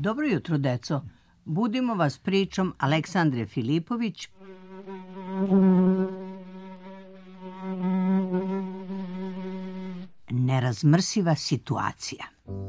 Dobro jutro, deco. Budimo vas pričom Aleksandre Filipović. Nerazmrsiva situacija.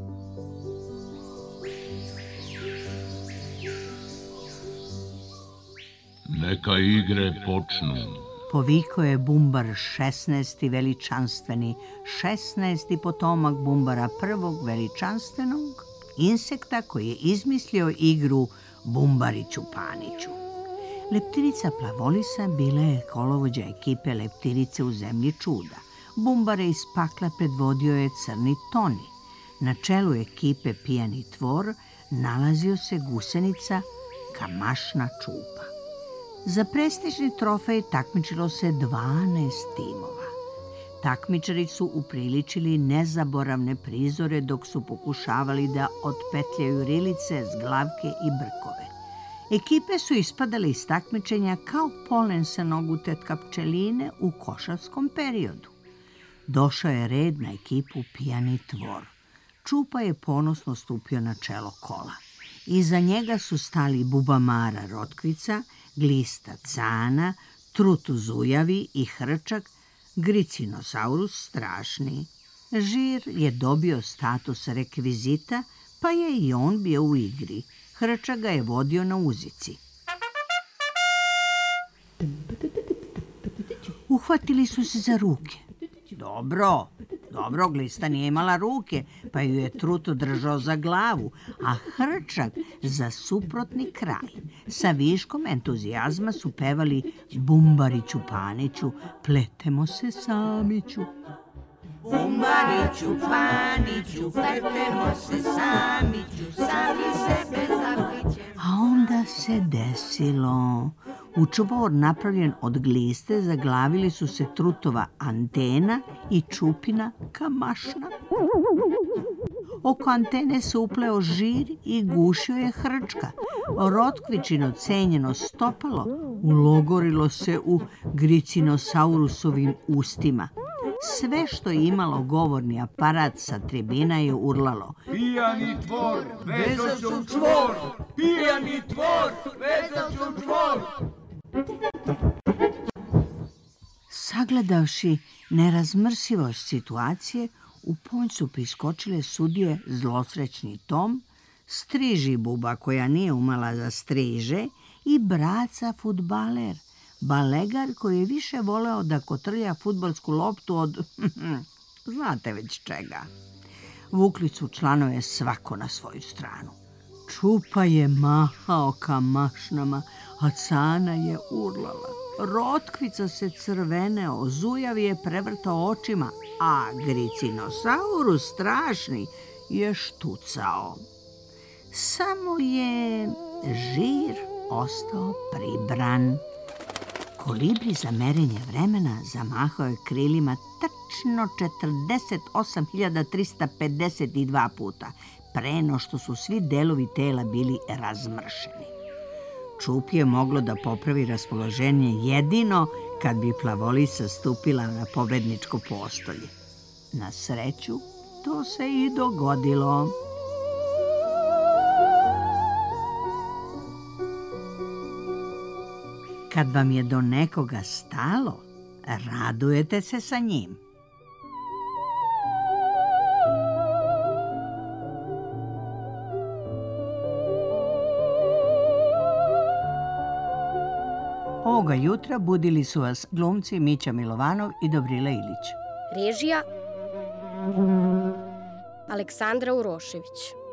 Neka igre počnu. Povikao je Bumbar 16. veličanstveni, 16. potomak Bumbara prvog veličanstvenog, insekta koji je izmislio igru Bumbariću Paniću. Leptirica Plavolisa bila je kolovođa ekipe Leptirice u zemlji čuda. Bumbare iz pakla predvodio je Crni Toni. Na čelu ekipe Pijani Tvor nalazio se gusenica Kamašna Čupa. Za prestižni trofej takmičilo se 12 timova. Takmičari su upriličili nezaboravne prizore dok su pokušavali da otpetljaju rilice, zglavke i brkove. Ekipe su ispadale iz takmičenja kao polen sa nogu tetka pčeline u košarskom periodu. Došao je red na ekipu Pijani Tvor. Čupa je ponosno stupio na čelo kola. Iza njega su stali Bubamara Rotkvica, Glista Cana, Trut Zujavi i Hrčak, Gricinosaurus strašni. Žir je dobio status rekvizita, pa je i on bio u igri. Hrčak ga je vodio na uzici. Uhvatili su se za ruke. Dobro, Glista nije imala ruke, pa ju je Trut držao za glavu, a Hrčak za suprotni kraj. Sa viškom entuzijazma su pevali Bumbariću Paniću, pletemo se samiću. Bumbariću Paniću, pletemo se samiću, sami sebe zaplićemo. A onda se desilo. U čvor napravljen od gliste zaglavili su se Trutova Antena i Čupina Kamašna. Oko antene se upleo Žir i gušio je Hrčka. Rotkvičino cenjeno stopalo ulogorilo se u Gricinosaurusovim ustima. Sve što je imalo govorni aparat sa tribina je urlalo: Pijani Tvor, vezat ću čvor! Pijani Tvor, vezat ću čvor! Sagledavši nerazmrsivost situacije, u ponj su priskočile sudije Zlosrećni Tom, striži Buba koja nije umela da striže i braca fudbaler, balegar koji je više voleo da kotrlja fudbalsku loptu od znate već čega. Vukli su članove svako na svoju stranu. Čupa je mahao kamašnama, a Cana je urlala. Rotkvica se crveneo, Zujav je prevrtao očima, a Gricinosaurus strašni je štucao. Samo je Žir ostao pribran. Kolibri za merenje vremena zamahao je krilima tačno 48.352 puta, pre no što su svi delovi tela bili razmršeni. Čup je moglo da popravi raspoloženje jedino kad bi Plavolisa stupila na pobedničko postolje. Na sreću, to se i dogodilo. Kad vam je do nekoga stalo, radujete se sa njim. Ovoga jutra budili su vas glumci Mića Milovanov i Dobrila Ilić. Režija Aleksandra Urošević.